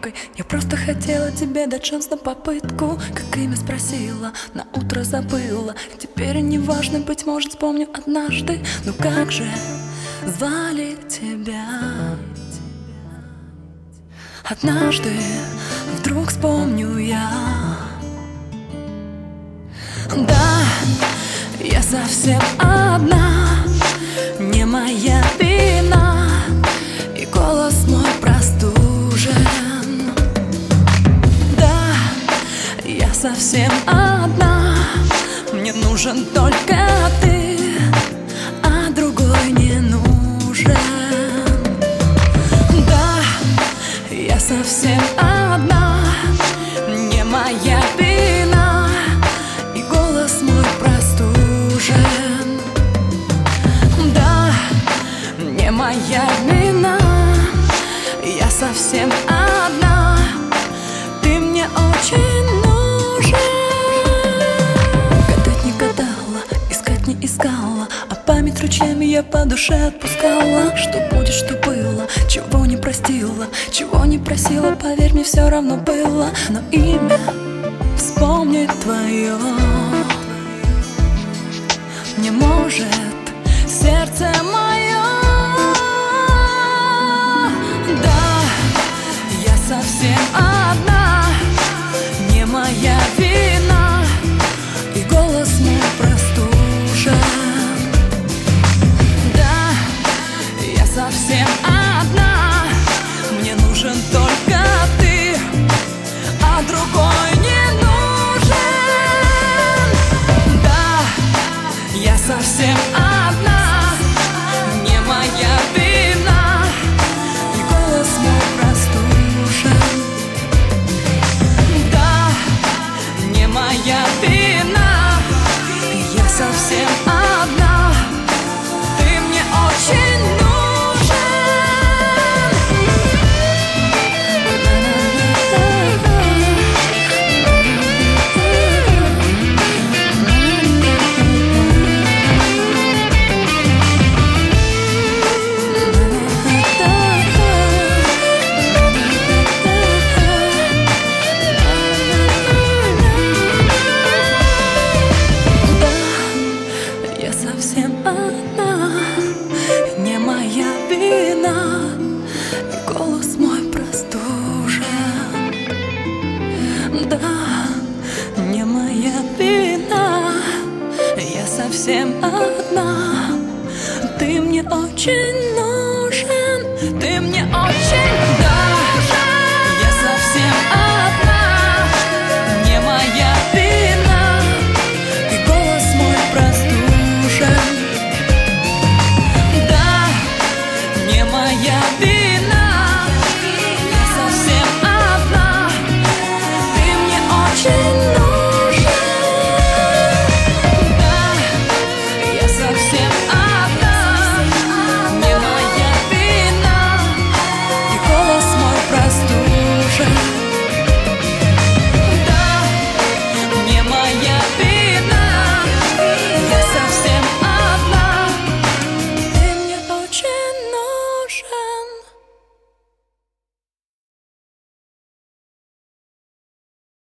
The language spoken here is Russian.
ошибкой. Я просто хотела тебе дать шанс на попытку. Как имя спросила, на утро забыла. Теперь не важно, быть может, вспомню однажды. Ну как же звали тебя? Однажды вдруг вспомню я. Да, я совсем одна, не моя вина, и голос мой простужен. Да, я совсем одна, мне нужен только ты, а другой не нужен. Да, я совсем одна, не моя вина, и голос мой простужен. Да, не моя вина, я совсем одна, ты мне очень нужен. Гадать не гадала, искать не искала, а память ручьями я по душе отпускала. Что будет, что было, чего не простила, чего не просила, поверь мне, все равно было. Но имя вспомнить твое не может сердце мое. Да, я совсем одна, не моя вина, и голос мой простужен. Да, я совсем одна, мне нужен только ты, а другой не нужен. Да, я совсем одна, не моя вина, и голос мой простужен. Да, не моя вина, я совсем одна, ты мне очень нужен. Совсем одна, не моя вина, и голос мой простужен. Да, не моя вина, я совсем одна, ты мне очень нужна.